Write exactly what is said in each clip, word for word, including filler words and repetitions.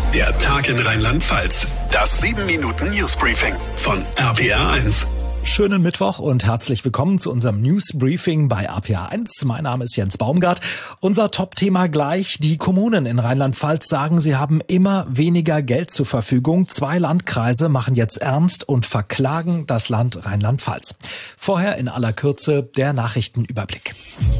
Der Tag in Rheinland-Pfalz. Das sieben Minuten Newsbriefing von R P R eins. Schönen Mittwoch und herzlich willkommen zu unserem Newsbriefing bei R P R eins. Mein Name ist Jens Baumgart. Unser Top-Thema gleich. Die Kommunen in Rheinland-Pfalz sagen, sie haben immer weniger Geld zur Verfügung. Zwei Landkreise machen jetzt ernst und verklagen das Land Rheinland-Pfalz. Vorher in aller Kürze der Nachrichtenüberblick.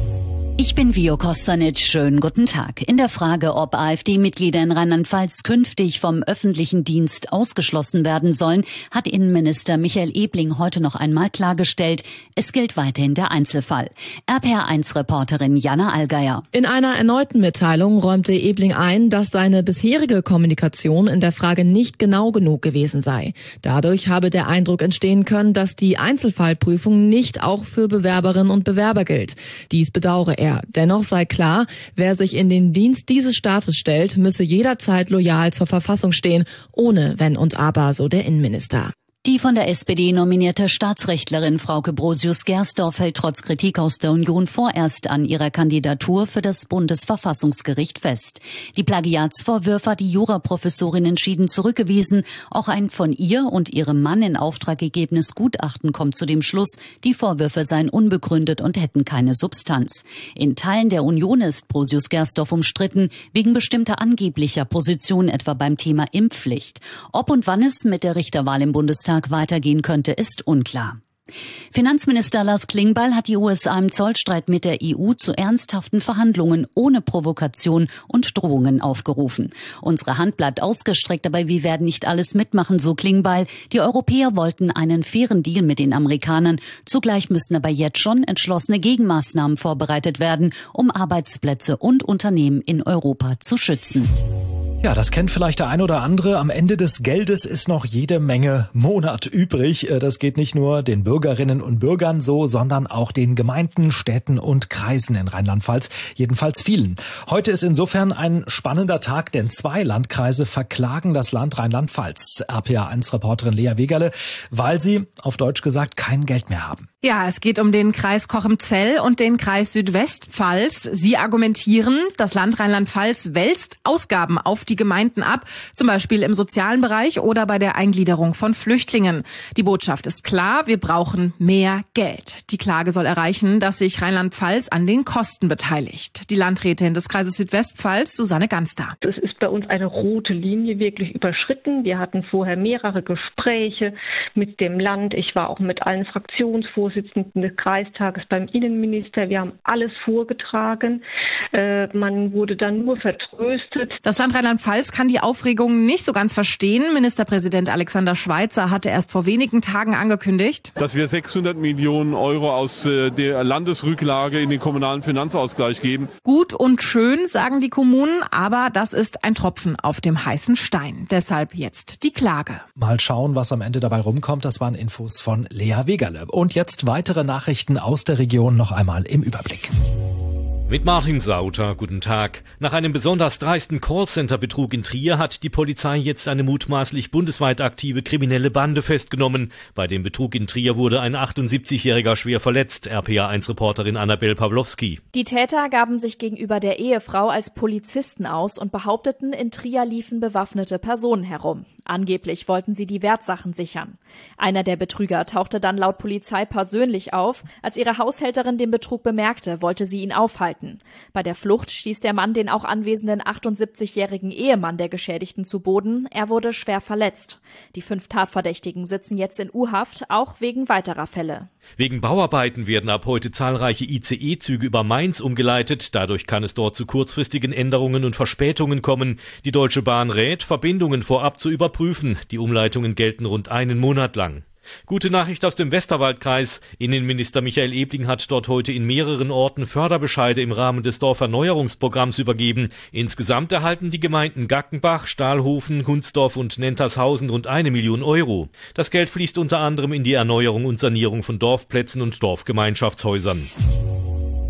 Ich bin Vio Kostanic. Schönen guten Tag. In der Frage, ob AfD-Mitglieder in Rheinland-Pfalz künftig vom öffentlichen Dienst ausgeschlossen werden sollen, hat Innenminister Michael Ebling heute noch einmal klargestellt, es gilt weiterhin der Einzelfall. R P R eins-Reporterin Jana Allgeier. In einer erneuten Mitteilung räumte Ebling ein, dass seine bisherige Kommunikation in der Frage nicht genau genug gewesen sei. Dadurch habe der Eindruck entstehen können, dass die Einzelfallprüfung nicht auch für Bewerberinnen und Bewerber gilt. Dies bedauere er. Dennoch sei klar, wer sich in den Dienst dieses Staates stellt, müsse jederzeit loyal zur Verfassung stehen, ohne Wenn und Aber, so der Innenminister. Die von der S P D nominierte Staatsrechtlerin Frauke Brosius-Gersdorf hält trotz Kritik aus der Union vorerst an ihrer Kandidatur für das Bundesverfassungsgericht fest. Die Plagiatsvorwürfe hat die Juraprofessorin entschieden zurückgewiesen. Auch ein von ihr und ihrem Mann in Auftrag gegebenes Gutachten kommt zu dem Schluss, die Vorwürfe seien unbegründet und hätten keine Substanz. In Teilen der Union ist Brosius-Gersdorf umstritten, wegen bestimmter angeblicher Positionen, etwa beim Thema Impfpflicht. Ob und wann es mit der Richterwahl im Bundestag weitergehen könnte, ist unklar. Finanzminister Lars Klingbeil hat die U S A im Zollstreit mit der E U zu ernsthaften Verhandlungen ohne Provokation und Drohungen aufgerufen. Unsere Hand bleibt ausgestreckt, aber wir werden nicht alles mitmachen, so Klingbeil. Die Europäer wollten einen fairen Deal mit den Amerikanern. Zugleich müssen aber jetzt schon entschlossene Gegenmaßnahmen vorbereitet werden, um Arbeitsplätze und Unternehmen in Europa zu schützen. Ja, das kennt vielleicht der ein oder andere. Am Ende des Geldes ist noch jede Menge Monat übrig. Das geht nicht nur den Bürgerinnen und Bürgern so, sondern auch den Gemeinden, Städten und Kreisen in Rheinland-Pfalz. Jedenfalls vielen. Heute ist insofern ein spannender Tag, denn zwei Landkreise verklagen das Land Rheinland-Pfalz. R P R eins-Reporterin Lea Wegerle, weil sie, auf Deutsch gesagt, kein Geld mehr haben. Ja, es geht um den Kreis Cochem-Zell und den Kreis Südwestpfalz. Sie argumentieren, das Land Rheinland-Pfalz wälzt Ausgaben auf die Gemeinden ab, zum Beispiel im sozialen Bereich oder bei der Eingliederung von Flüchtlingen. Die Botschaft ist klar, wir brauchen mehr Geld. Die Klage soll erreichen, dass sich Rheinland-Pfalz an den Kosten beteiligt. Die Landrätin des Kreises Südwestpfalz, Susanne Ganster. Es ist bei uns eine rote Linie wirklich überschritten. Wir hatten vorher mehrere Gespräche mit dem Land. Ich war auch mit allen Fraktionsvorsitzenden des Kreistages beim Innenminister. Wir haben alles vorgetragen. Äh, man wurde dann nur vertröstet. Das Land Rheinland-Pfalz kann die Aufregung nicht so ganz verstehen. Ministerpräsident Alexander Schweitzer hatte erst vor wenigen Tagen angekündigt, dass wir sechshundert Millionen Euro aus äh, der Landesrücklage in den kommunalen Finanzausgleich geben. Gut und schön, sagen die Kommunen, aber das ist ein Tropfen auf dem heißen Stein. Deshalb jetzt die Klage. Mal schauen, was am Ende dabei rumkommt. Das waren Infos von Lea Wegerle. Und jetzt weitere Nachrichten aus der Region noch einmal im Überblick. Mit Martin Sauter, guten Tag. Nach einem besonders dreisten Callcenter-Betrug in Trier hat die Polizei jetzt eine mutmaßlich bundesweit aktive kriminelle Bande festgenommen. Bei dem Betrug in Trier wurde ein achtundsiebzigjähriger schwer verletzt. R P R eins-Reporterin Annabel Pawlowski. Die Täter gaben sich gegenüber der Ehefrau als Polizisten aus und behaupteten, in Trier liefen bewaffnete Personen herum. Angeblich wollten sie die Wertsachen sichern. Einer der Betrüger tauchte dann laut Polizei persönlich auf. Als ihre Haushälterin den Betrug bemerkte, wollte sie ihn aufhalten. Bei der Flucht stieß der Mann den auch anwesenden achtundsiebzigjährigen Ehemann der Geschädigten zu Boden. Er wurde schwer verletzt. Die fünf Tatverdächtigen sitzen jetzt in U-Haft, auch wegen weiterer Fälle. Wegen Bauarbeiten werden ab heute zahlreiche I C E-Züge über Mainz umgeleitet. Dadurch kann es dort zu kurzfristigen Änderungen und Verspätungen kommen. Die Deutsche Bahn rät, Verbindungen vorab zu überprüfen. Die Umleitungen gelten rund einen Monat lang. Gute Nachricht aus dem Westerwaldkreis. Innenminister Michael Ebling hat dort heute in mehreren Orten Förderbescheide im Rahmen des Dorferneuerungsprogramms übergeben. Insgesamt erhalten die Gemeinden Gackenbach, Stahlhofen, Hunsdorf und Nentershausen rund eine Million Euro. Das Geld fließt unter anderem in die Erneuerung und Sanierung von Dorfplätzen und Dorfgemeinschaftshäusern.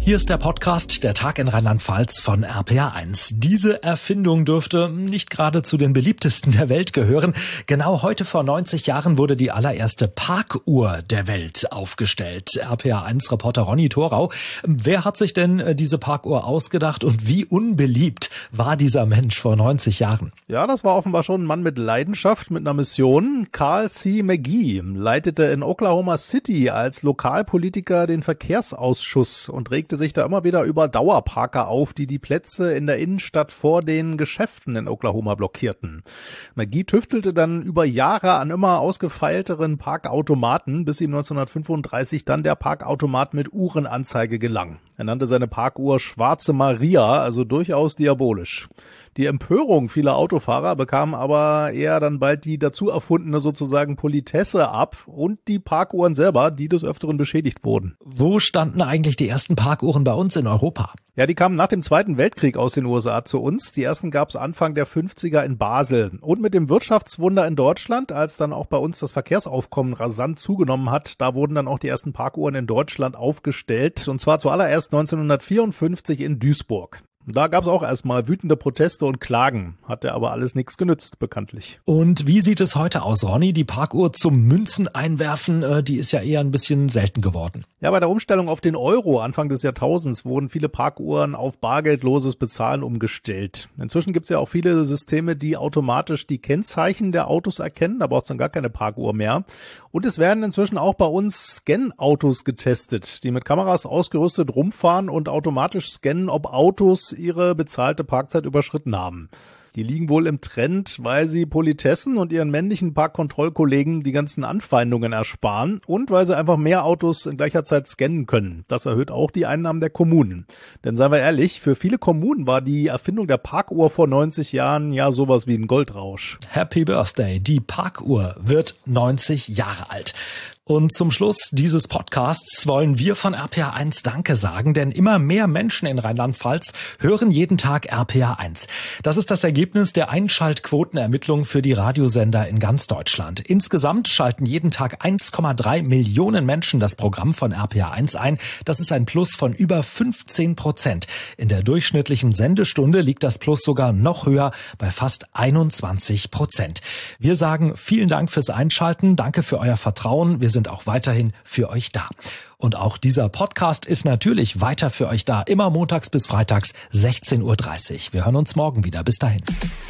Hier ist der Podcast Der Tag in Rheinland-Pfalz von R P R eins. Diese Erfindung dürfte nicht gerade zu den beliebtesten der Welt gehören. Genau heute vor neunzig Jahren wurde die allererste Parkuhr der Welt aufgestellt. R P R eins Reporter Ronny Thorau. Wer hat sich denn diese Parkuhr ausgedacht und wie unbeliebt war dieser Mensch vor neunzig Jahren? Ja, das war offenbar schon ein Mann mit Leidenschaft, mit einer Mission. Carl C. Magee leitete in Oklahoma City als Lokalpolitiker den Verkehrsausschuss und regte sich da immer wieder über Dauerparker auf, die die Plätze in der Innenstadt vor den Geschäften in Oklahoma blockierten. Magee tüftelte dann über Jahre an immer ausgefeilteren Parkautomaten, bis ihm neunzehnhundertfünfunddreißig dann der Parkautomat mit Uhrenanzeige gelang. Er nannte seine Parkuhr Schwarze Maria, also durchaus diabolisch. Die Empörung vieler Autofahrer bekam aber eher dann bald die dazu erfundene sozusagen Politesse ab und die Parkuhren selber, die des Öfteren beschädigt wurden. Wo standen eigentlich die ersten Parkuhren bei uns in Europa? Ja, die kamen nach dem Zweiten Weltkrieg aus den U S A zu uns. Die ersten gab es Anfang der fünfziger in Basel. Und mit dem Wirtschaftswunder in Deutschland, als dann auch bei uns das Verkehrsaufkommen rasant zugenommen hat, da wurden dann auch die ersten Parkuhren in Deutschland aufgestellt. Und zwar zuallererst neunzehnhundertvierundfünfzig in Duisburg. Da gab es auch erstmal wütende Proteste und Klagen. Hat ja aber alles nichts genützt, bekanntlich. Und wie sieht es heute aus, Ronny? Die Parkuhr zum Münzen einwerfen, die ist ja eher ein bisschen selten geworden. Ja, bei der Umstellung auf den Euro Anfang des Jahrtausends wurden viele Parkuhren auf bargeldloses Bezahlen umgestellt. Inzwischen gibt es ja auch viele Systeme, die automatisch die Kennzeichen der Autos erkennen. Da braucht es dann gar keine Parkuhr mehr. Und es werden inzwischen auch bei uns Scan-Autos getestet, die mit Kameras ausgerüstet rumfahren und automatisch scannen, ob Autos ihre bezahlte Parkzeit überschritten haben. Die liegen wohl im Trend, weil sie Politessen und ihren männlichen Parkkontrollkollegen die ganzen Anfeindungen ersparen und weil sie einfach mehr Autos in gleicher Zeit scannen können. Das erhöht auch die Einnahmen der Kommunen. Denn seien wir ehrlich, für viele Kommunen war die Erfindung der Parkuhr vor neunzig Jahren ja sowas wie ein Goldrausch. Happy Birthday, die Parkuhr wird neunzig Jahre alt. Und zum Schluss dieses Podcasts wollen wir von R P R eins Danke sagen, denn immer mehr Menschen in Rheinland-Pfalz hören jeden Tag R P R eins. Das ist das Ergebnis der Einschaltquotenermittlung für die Radiosender in ganz Deutschland. Insgesamt schalten jeden Tag eins Komma drei Millionen Menschen das Programm von R P R eins ein. Das ist ein Plus von über fünfzehn Prozent. In der durchschnittlichen Sendestunde liegt das Plus sogar noch höher bei fast einundzwanzig Prozent. Wir sagen vielen Dank fürs Einschalten, danke für euer Vertrauen. Wir sind sind auch weiterhin für euch da. Und auch dieser Podcast ist natürlich weiter für euch da, immer montags bis freitags sechzehn Uhr dreißig. Wir hören uns morgen wieder. Bis dahin.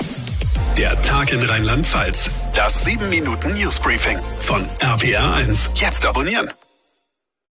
Der Tag in Rheinland-Pfalz. Das sieben Minuten Newsbriefing von R P R eins. Jetzt abonnieren.